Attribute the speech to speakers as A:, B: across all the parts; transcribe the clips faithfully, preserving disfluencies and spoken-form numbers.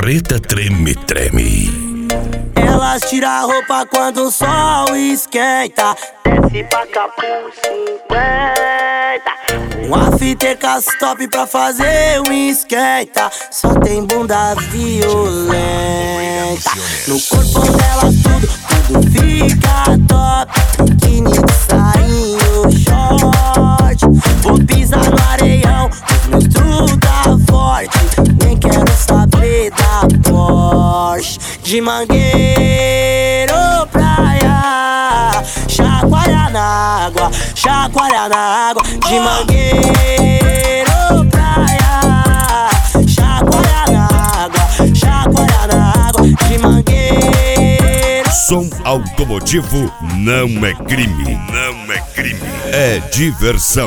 A: Carreta treme, treme.
B: Elas tiram a roupa quando o sol esquenta. Desce pra Capu cinquenta. Uma fita top pra fazer um esquenta. Só tem bunda violenta. No corpo dela tudo, tudo fica top. Biquíni de sainho, short. Vou pisar no areião, os meus truta forte. Nem quero saber da Porsche. De Mangueiro praia, chacoalha na água, chacoalha na água. De Mangueiro praia, chacoalha na água, chacoalha na água. De Mangueiro.
A: Som automotivo não é crime, não é crime, é diversão.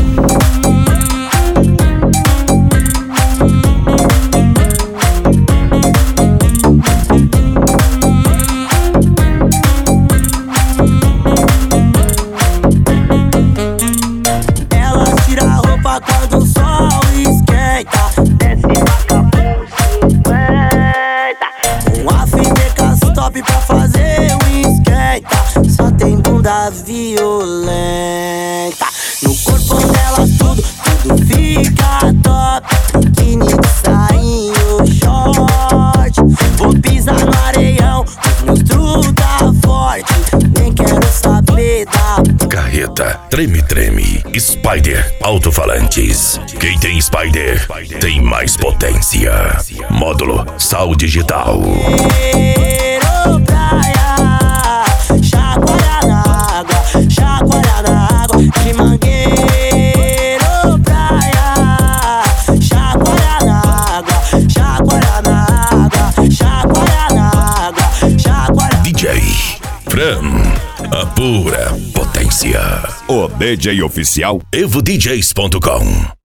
B: Quando o sol esquenta, desce pra Capu cinquenta. Uma fita top pra fazer um esquenta. Só tem bunda violenta. No corpo dela tudo, tudo fica top. Biquíni de sainho, short. Vou pisar no areião, os meus truta forte. Nem quero saber da
A: Carreta treme, treme. Spider Alto-Falantes. Quem tem Spider tem mais potência. Módulo Sal Digital.
B: Praia, chacoalha na água, chacoalha na água. De Mangueiro praia, chacoalha na água, chacoalha na água, chacoalha na água, chacoalha.
A: D J Fran, a pura potência.
C: O D J oficial
A: evo d js ponto com.